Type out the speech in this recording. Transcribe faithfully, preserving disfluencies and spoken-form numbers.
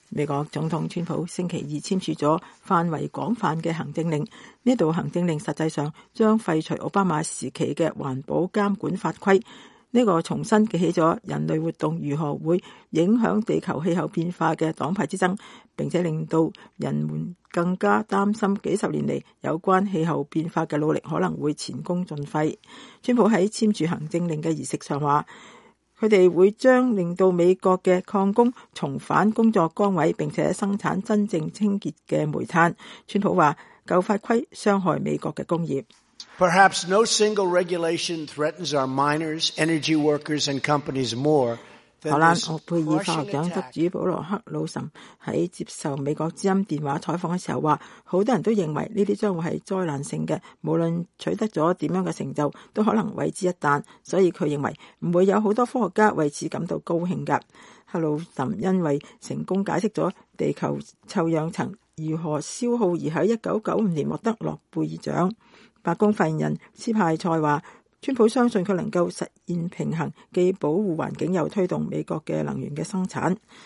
美國總統川普星期二簽署咗範圍廣泛嘅行政令，呢度行政令實際上將廢除奧巴馬時期嘅環保監管法規。呢個重新記起咗人類活動如何會影響地球氣候變化嘅黨派之爭，並且令到人們更加擔心幾十年嚟有關氣候變化嘅努力可能會前功盡廢。川普喺簽署行政令嘅儀式上話，佢哋會將令到美國嘅礦工重返工作崗位，並且生產真正清潔嘅煤炭。川普話舊法規傷害美國嘅工業。 Perhaps no single regulation threatens our miners, energy workers and companies more. 荷蘭諾貝爾化學獎得主保羅克魯岑喺接受美國之音電話採訪嘅時候話，好多人都認為呢啲將會係災難性嘅，無論取得咗點樣嘅成就，都可能為之一旦。所以佢認為唔會有好多科學家為此感到高興㗎。克魯岑因為成功解釋咗地球臭氧層如何消耗而喺一九九五年獲得諾貝爾獎。白宮發言人斯派塞話，川普相信佢能夠實現平衡，既保護環境又推動美國嘅能源嘅生產。